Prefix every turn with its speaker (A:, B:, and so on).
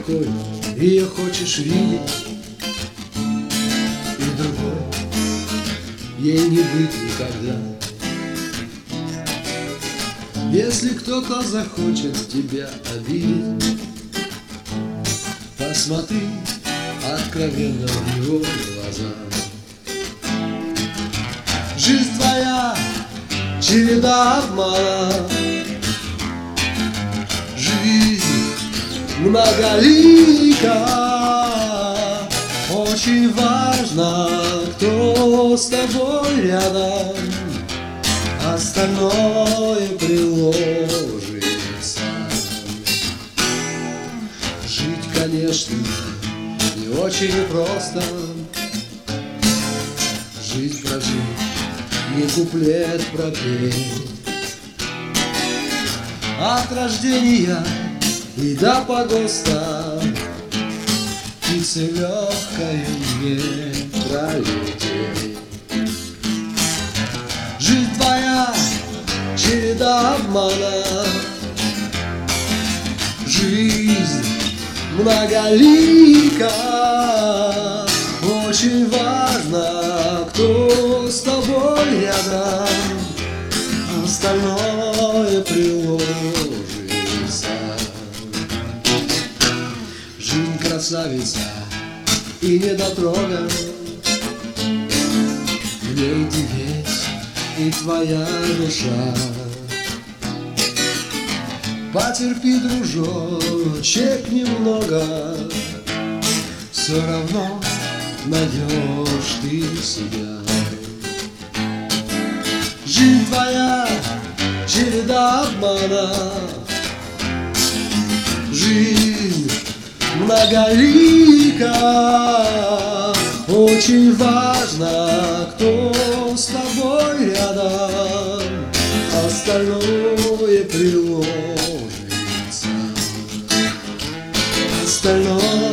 A: какой ее хочешь видеть, и другой ей не быть никогда. Если кто-то захочет тебя обидеть, посмотри откровенно в его глаза. Жизнь твоя череда обмана, жизнь многолика. Очень важно, кто с тобой рядом, остальное приложится. Жить, конечно, не очень просто, жизнь прожить, не куплет пропеть. От рождения и до погоста птице легкою не пролететь. Жизнь твоя череда обмана, жизнь многолика. Очень важно, кто с тобой рядом, остальное приложится. Жизнь красавица и недотрога, в ней ты весь и твоя душа. Потерпи, дружочек, немного, все равно найдешь ты себя. Жизнь твоя череда обмана, жизнь многолика. Очень важно, кто с тобой рядом, остальное приложится. Остальное